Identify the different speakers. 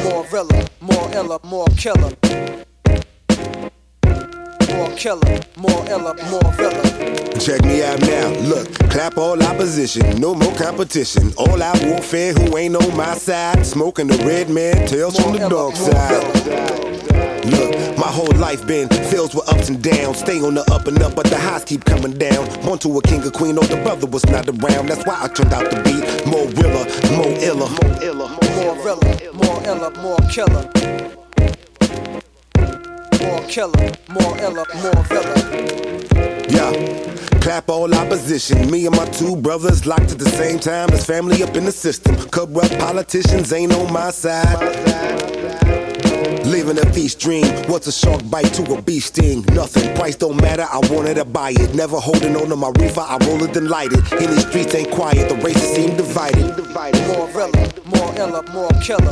Speaker 1: more realer, more iller, more killer. More killer, more iller, more villain.
Speaker 2: Check me out now, look, clap all opposition, no more competition. All out warfare who ain't on my side, smoking the red man, tales from the dark side. Look, my whole life been filled with ups and downs. Stay on the up and up, but the highs keep coming down. Born to a king or queen, older brother was not around. That's why I turned out to be more realer, more iller.
Speaker 1: More realer, more iller, more killer. More killer, more iller, more villain.
Speaker 2: Yeah, clap all opposition. Me and my two brothers locked at the same time. There's family up in the system. Corrupt politicians ain't on my side. Living a feast dream. What's a shark bite to a bee sting? Nothing. Price don't matter. I wanted to buy it. Never holding on to my reefer. I roll it then light it. In the streets ain't quiet. The races seem divided.
Speaker 1: More realer, more iller, more killer.